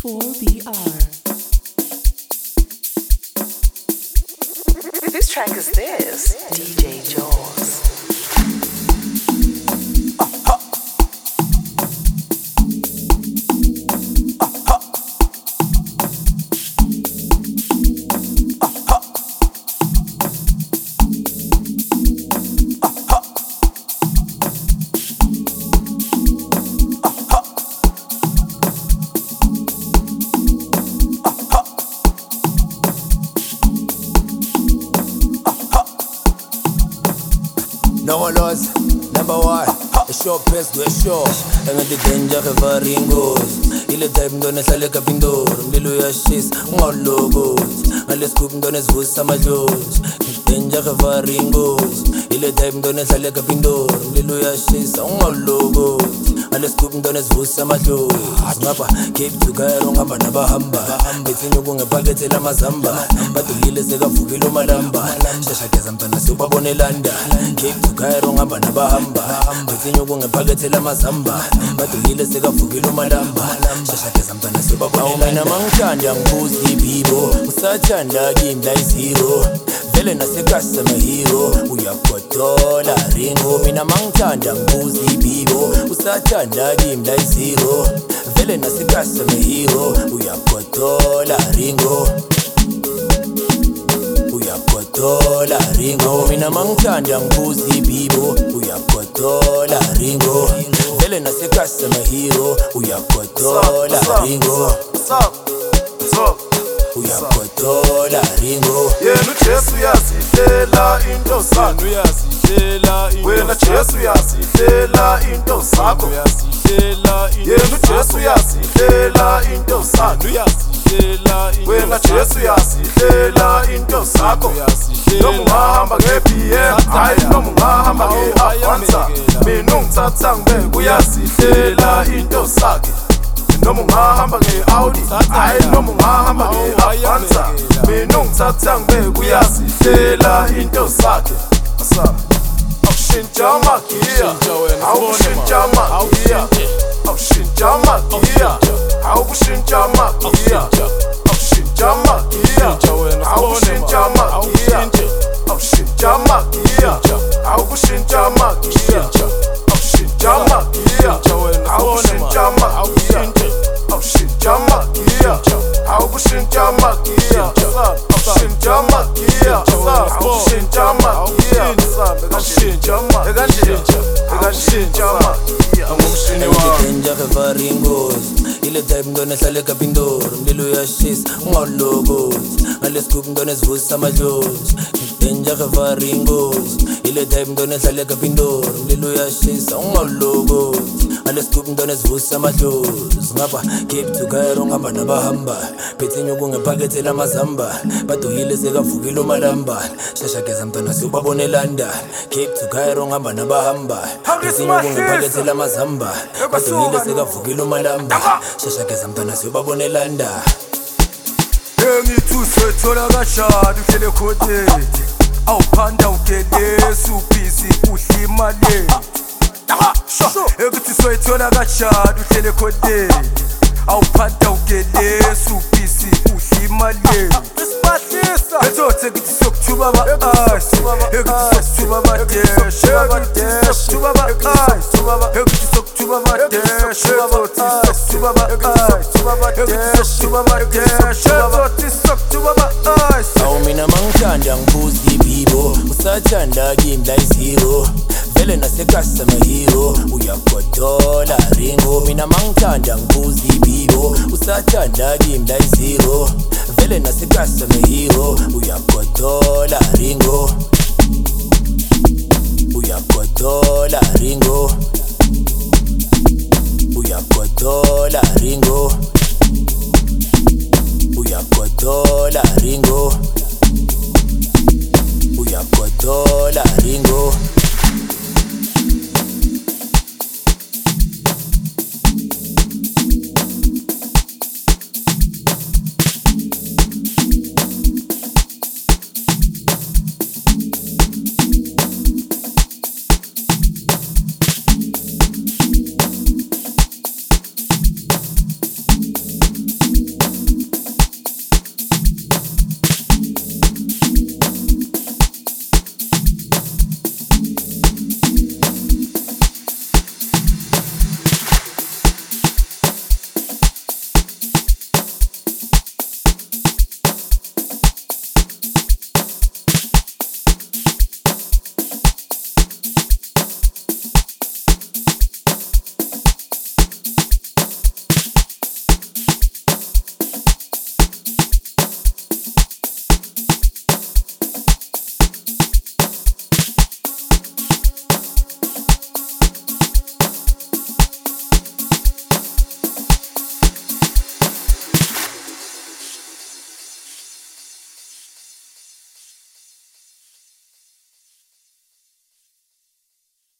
4BR. Whose track is this? DJ Jules. No laws, number one. A short press to a short. And the danger of a ringos. Ile time don't sale kapindor. Mlilo ya shis, ngologos. Ale scoop don't vusa majos. Danger of a ringos. Ile time don't sale kapindor. Mlilo ya shis, ngologos. Ale scoop don't vusa majos. Ngapa keep to Cairo ngamba nabahamba. Bethinyo kungephakethela amazamba. Badulile sekavukile umalamba. Shashakeza mntana sobabonelanda. Keep to Cairo ngamba nabahamba. Bethinyo kungephakethela amazamba. Badulile sekavukile umalamba. Shashakeza mntana sobabonelanda. Mina mangithanda ngibuza ibibo. Usathanda kimi la zero. Vele nasekasa mahero. Uyagodola ringo. Mina mangithanda ngibuza ibibo. Usathanda kimi la zero. Vele nasekasa mahero. Uyagodola ringo. Uyagodola ringo. Mina mangithanda ngibuza ibibo. Uyagodola ringo. Vele nasekasa mahero. Uyagodola ringo. Uyagodola ringo. Yena uJesu uyazihlela into zakho, uyazihlela into wena Jesu uyazihlela into zakho, yena uJesu uyazihlela into zakho, uyazihlela into wena Jesu uyazihlela into zakho. Noma ungahamba nge-BM, hayi noma ungahamba nge-Avanza, mina ungithatha ngibeke uyazihlela into zakhe. Noma ungahamba nge-Audi, hayi noma ungahamba nge-Avanza, mina ungithatha ngibeke uyazihlela into zakhe. Awushintsha amagiya, awushintsha amagiya, awushintsha amagiya, awushintsha amagiya, awushintsha amagiya, awushintsha amagiya, awushintsha amagiya, awushintsha amagiya, awushintsha amagiya, awushintsha amagiya, awushintsha amagiya, awushintsha amagiya, awushintsha amagiya, awushintsha amagiya, Danger of a ringos. Ile time don't sale kapindor. Mlilo ya shis, ngologos. Ale scoop don't vusa majos. Danger of a ringos. Ile time don't sale kapindor. Mlilo ya shis, ngologos. Ale scoop don't vusa majos. Ngapa keep to Cairo ngamba nabahamba. Bethinyo kungephakethela amazamba. Badulile sekavukile umalamba. Shashakeza mntana sobabonelanda. Keep to Cairo ngamba nabahamba. Bethinyo kungephakethela amazamba. Badulile sekavukile umalamba. Shashakeza mntana sobabonelanda. Engithi usethola kashada uhlele khothe. Awuphanda ugele supisi udla imali. Engithi usethola kashada uhlele khothe. Awuphanda ugele supisi udla imali. Etothe ngithi sokuthuba ba-eyes, engithi sokuthuba ba-dash, engithi sokuthuba ba-eyes, engithi sokuthuba ba-dash, engithi sokuthuba ba-eyes, engithi sokuthuba ba-dash, engithi sokuthuba ba-eyes. Awu mina mangithanda ngibuza ibibo. Usathanda kimi la zero. Vele nasekasa mahero. Uyagodola ringo. Mina mangithanda ngibuza ibibo. Usathanda kimi la zero. Vele nasekasa mahero. Uyagodola ringo. Uyagodola ringo. Uyagodola ringo.